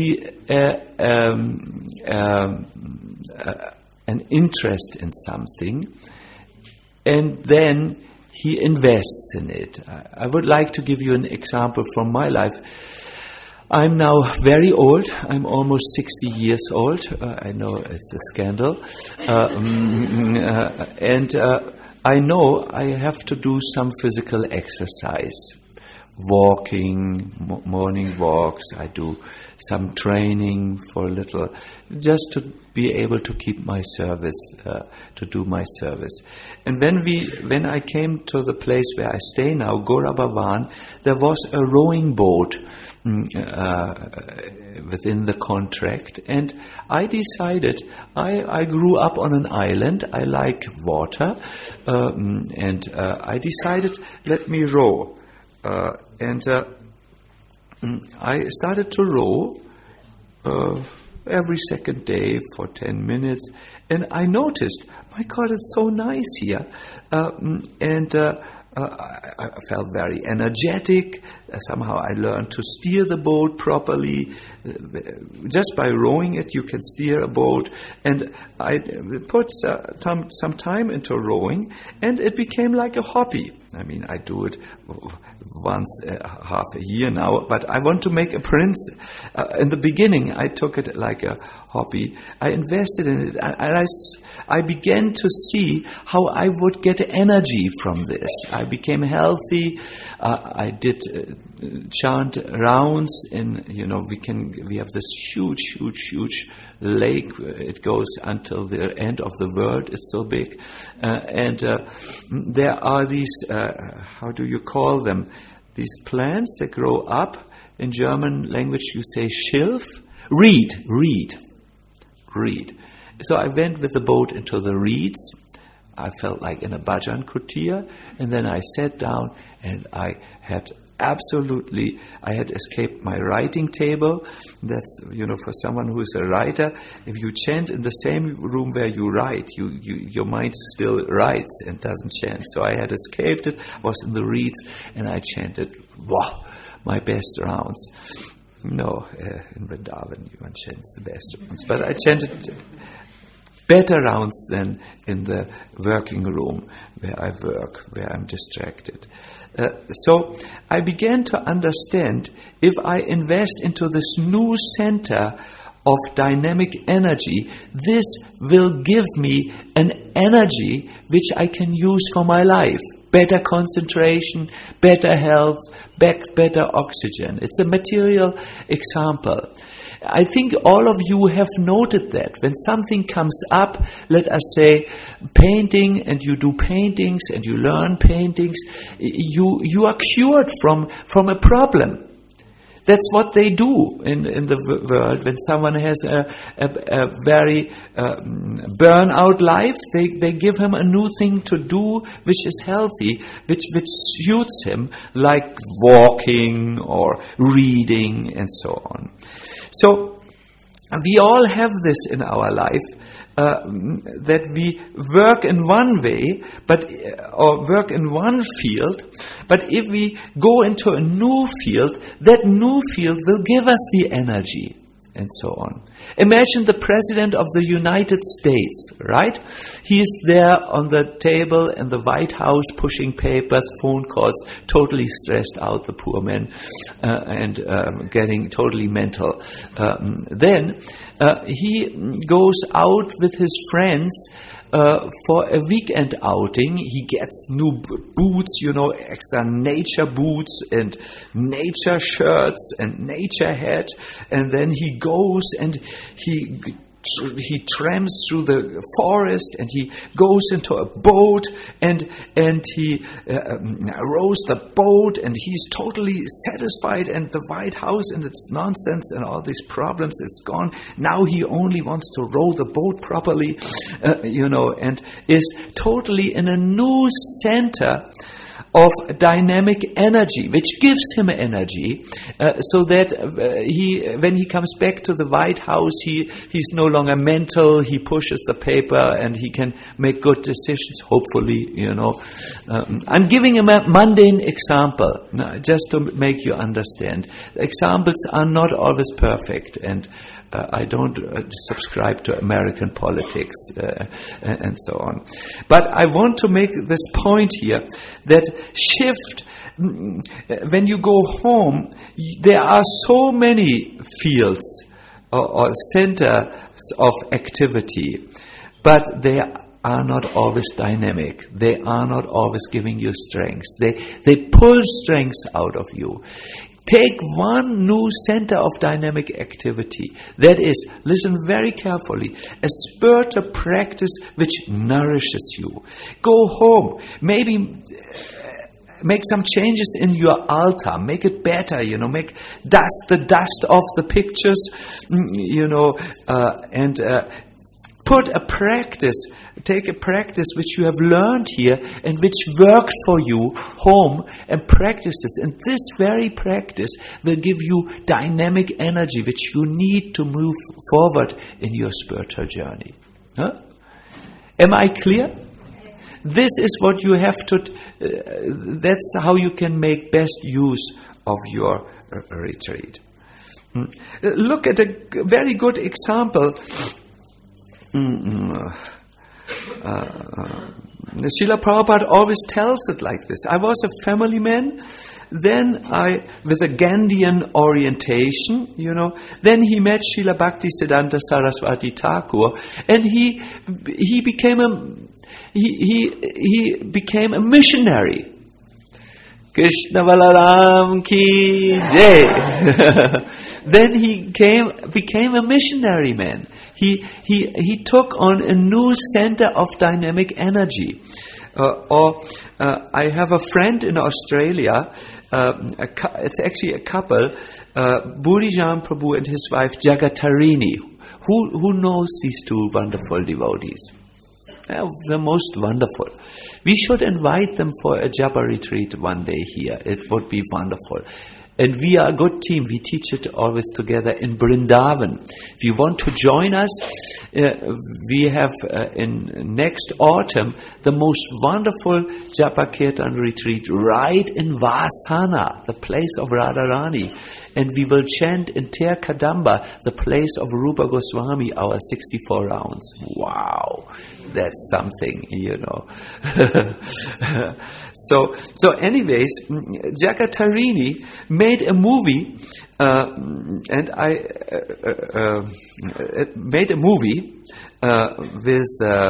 an interest in something, and then he invests in it. I would like to give you an example from my life. I'm now very old. I'm almost 60 years old. I know it's a scandal. And I know I have to do some physical exercise. Walking, morning walks. I do some training for a little, just to be able to keep my service, to do my service. And when I came to the place where I stay now, Gorabavan, there was a rowing boat within the contract, and I decided, I grew up on an island, I like water, and I decided, let me row. And I started to row every second day for 10 minutes, and I noticed, my God, it's so nice here, and I felt very energetic. Somehow I learned to steer the boat properly. Just by rowing it, you can steer a boat. And I put some time into rowing, and it became like a hobby. I mean, I do it once half a year now, but I want to make a prince. In the beginning, I took it like a hobby. I invested in it, and I began to see how I would get energy from this. I became healthy. I did chant rounds in, we have this huge lake. It goes until the end of the world. It's so big. And there are these, how do you call them? These plants that grow up. In German language you say Schilf. Reed. So I went with the boat into the reeds. I felt like in a bhajan kutir, and then I sat down, and I had escaped my writing table. That's, for someone who is a writer, if you chant in the same room where you write, your mind still writes and doesn't chant. So I had escaped it, was in the reeds, and I chanted, my best rounds. No, in Vrindavan, one chants the best rounds. But I chanted better rounds than in the working room where I work, where I'm distracted. So I began to understand, if I invest into this new center of dynamic energy, this will give me an energy which I can use for my life. Better concentration, better health, better oxygen. It's a material example. I think all of you have noted that when something comes up, let us say painting, and you do paintings and you learn paintings, you are cured from a problem. That's what they do in the world. When someone has a very burnout life, they give him a new thing to do which is healthy, which suits him, like walking or reading and so on. So we all have this in our life, that we work in one way, or work in one field, but if we go into a new field, that new field will give us the energy. and so on. Imagine the President of the United States, right? He is there on the table in the White House pushing papers, phone calls, totally stressed out, the poor man, and getting totally mental. Then he goes out with his friends for a weekend outing. He gets new boots, extra nature boots and nature shirts and nature hat, and then he goes and he tramps through the forest, and he goes into a boat, and he rows the boat, and he's totally satisfied, and the White House and its nonsense and all these problems, it's gone. Now he only wants to row the boat properly, and is totally in a new center of dynamic energy, which gives him energy, so that when he comes back to the White House, he's no longer mental. He pushes the paper and he can make good decisions. Hopefully, I'm giving him a mundane example just to make you understand. Examples are not always perfect, and I don't subscribe to American politics and so on. But I want to make this point here, that shift, when you go home, there are so many fields or centers of activity, but they are not always dynamic. They are not always giving you strength. They pull strength out of you. Take one new center of dynamic activity. That is, listen very carefully, a spiritual practice which nourishes you. Go home, maybe make some changes in your altar, make it better, make the dust off the pictures, and put a practice, take a practice which you have learned here and which worked for you home, and practice this. And this very practice will give you dynamic energy which you need to move forward in your spiritual journey. Huh? Am I clear? This is what you have to, that's how you can make best use of your retreat. Look at a very good example. Srila Prabhupada always tells it like this. I was a family man, then with a Gandhian orientation, then he met Srila Bhaktisiddhanta Saraswati Thakur, and he became a missionary. Krishna Balaram ki jai. Then he became a missionary man. He took on a new center of dynamic energy. I have a friend in Australia. It's actually a couple, Burijan Prabhu and his wife Jagatarini. Who knows these two wonderful devotees? The most wonderful. We should invite them for a Japa retreat one day here. It would be wonderful. And we are a good team. We teach it always together in Vrindavan. If you want to join us, we have in next autumn the most wonderful Japa Kirtan retreat right in Vasana, the place of Radharani. And we will chant in Ter Kadamba, the place of Rupa Goswami, our 64 rounds. Wow! That's something, So anyways, Jagatarini made a movie, with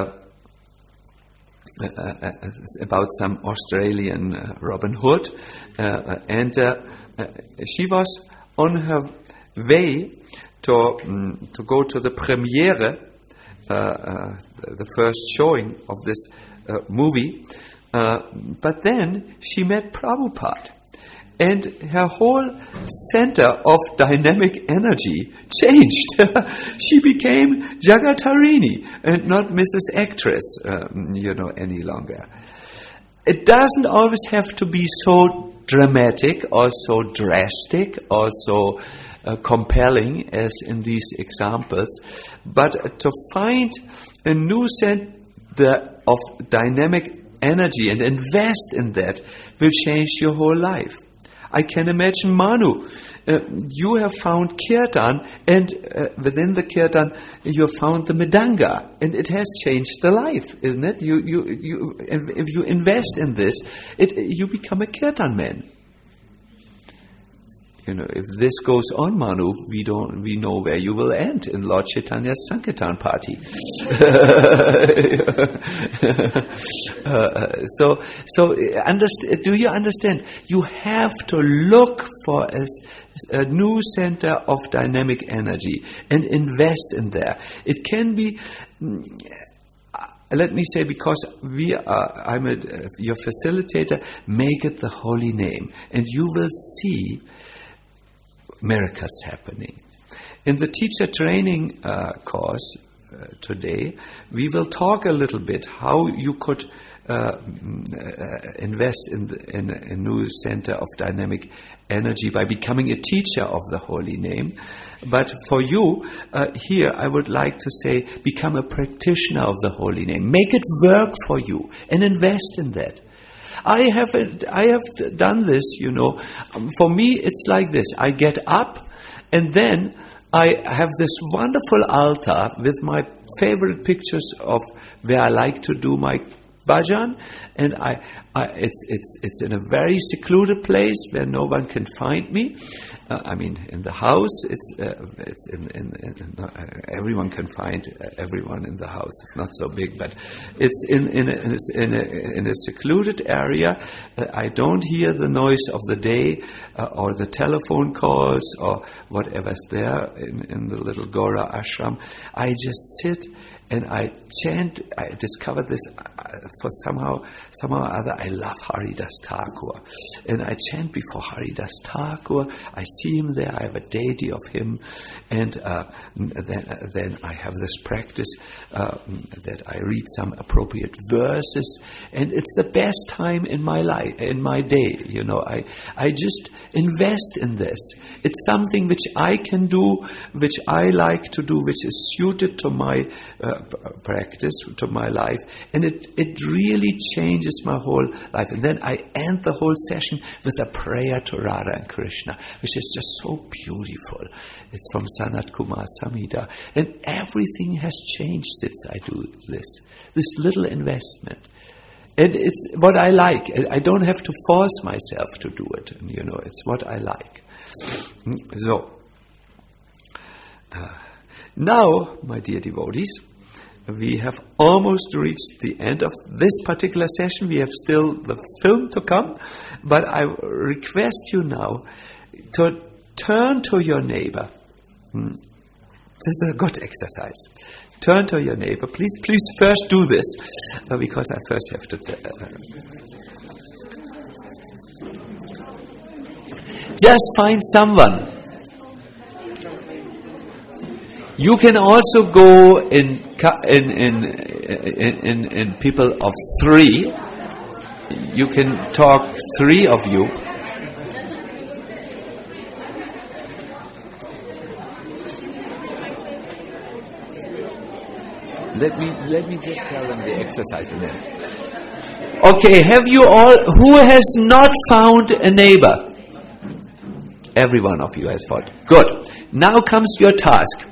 about some Australian Robin Hood, and she was on her way to go to the premiere, the first showing of this movie, but then she met Prabhupada, and her whole center of dynamic energy changed. She became Jagatarini and not Mrs. Actress, any longer. It doesn't always have to be so dramatic or so drastic or so compelling as in these examples, but to find a new center of dynamic energy and invest in that will change your whole life. I can imagine Manu. You have found Kirtan, and within the Kirtan you have found the Mridanga, and it has changed the life, isn't it? If you invest in this, you become a Kirtan man. If this goes on, Manu, we know where you will end, in Lord Chaitanya's Sankirtan party. Do you understand? You have to look for a new center of dynamic energy and invest in there. It can be. Let me say, because I'm your facilitator, make it the holy name, and you will see miracles happening. In the teacher training course today, we will talk a little bit how you could invest in a new center of dynamic energy by becoming a teacher of the holy name. But for you, here I would like to say, become a practitioner of the holy name. Make it work for you and invest in that. I have done this, For me, it's like this. I get up, and then I have this wonderful altar with my favorite pictures of where I like to do my bhajan, and it's in a very secluded place where no one can find me. In the house, it's in everyone can find everyone in the house. It's not so big, but it's in a secluded area. I don't hear the noise of the day or the telephone calls or whatever's there in the little Gora ashram. I just sit and I chant. I discovered this for somehow or other. I love Haridas Thakur, and I chant before Haridas Thakur. I see him there. I have a deity of him, and then I have this practice that I read some appropriate verses, and it's the best time in my life, in my day. I just invest in this. It's something which I can do, which I like to do, which is suited to my practice, to my life, and it really changes my whole life. And then I end the whole session with a prayer to Radha and Krishna, which is just so beautiful. It's from Sanat Kumar Samhita, and everything has changed since I do this little investment. And it's what I like. I don't have to force myself to do it. It's what I like. So, now, my dear devotees, we have almost reached the end of this particular session. We have still the film to come, but I request you now to turn to your neighbor. This is a good exercise. Turn to your neighbor. Please first do this, because I first have to... just find someone. You can also go in people of three. You can talk three of you. Let me just tell them the exercise and then. Okay, have you all, who has not found a neighbor? Every one of you has found. Good. Now comes your task.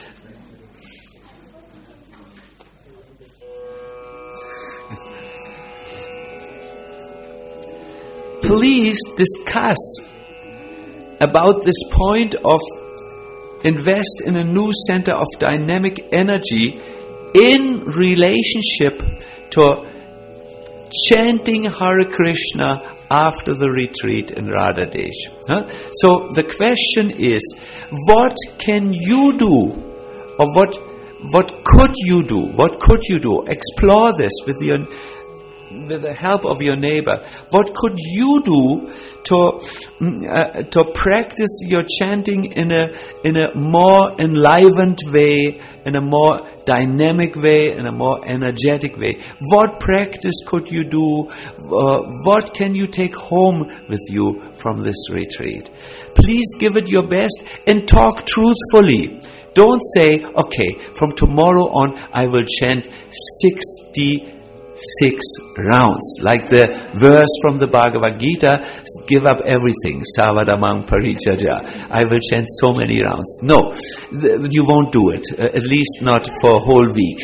Please discuss about this point of invest in a new center of dynamic energy in relationship to chanting Hare Krishna after the retreat in Radha Desh. So the question is, what can you do, or what could you do? What could you do? Explore this with the help of your neighbor. What could you do to practice your chanting in a more enlivened way, in a more dynamic way, in a more energetic way? What practice could you do? What can you take home with you from this retreat? Please give it your best and talk truthfully. Don't say, okay, from tomorrow on I will chant 60 6 rounds. Like the verse from the Bhagavad Gita, give up everything, savadamang parijaja. I will chant so many rounds. No, you won't do it, at least not for a whole week.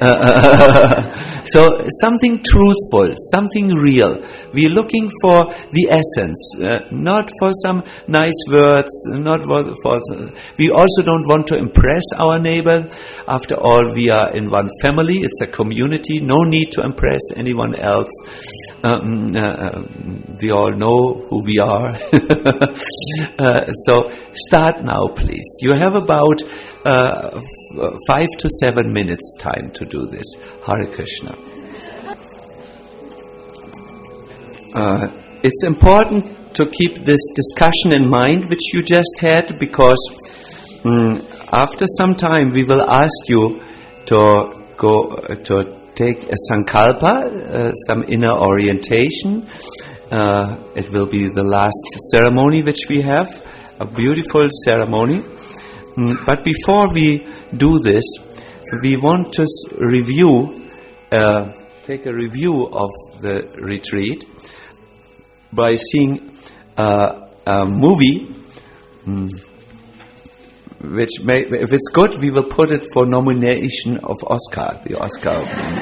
So something truthful, something real. We're looking for the essence, not for some nice words, not for. We also don't want to impress our neighbor. After all, we are in one family. It's a community. No need to impress anyone else. We all know who we are. So start now, please. You have about 5 to 7 minutes time to do this. Hare Krishna. It's important to keep this discussion in mind which you just had, because after some time we will ask you to go to take a sankalpa, some inner orientation. It will be the last ceremony which we have, a beautiful ceremony. But before we do this, we want to take a review of the retreat by seeing a movie, which may, if it's good, we will put it for nomination of Oscar, the Oscar.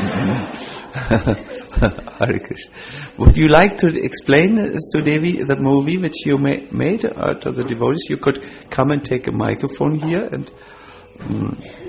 Hare Krishna. Would you like to explain, Sudevi, the movie which you made to the devotees? You could come and take a microphone here and.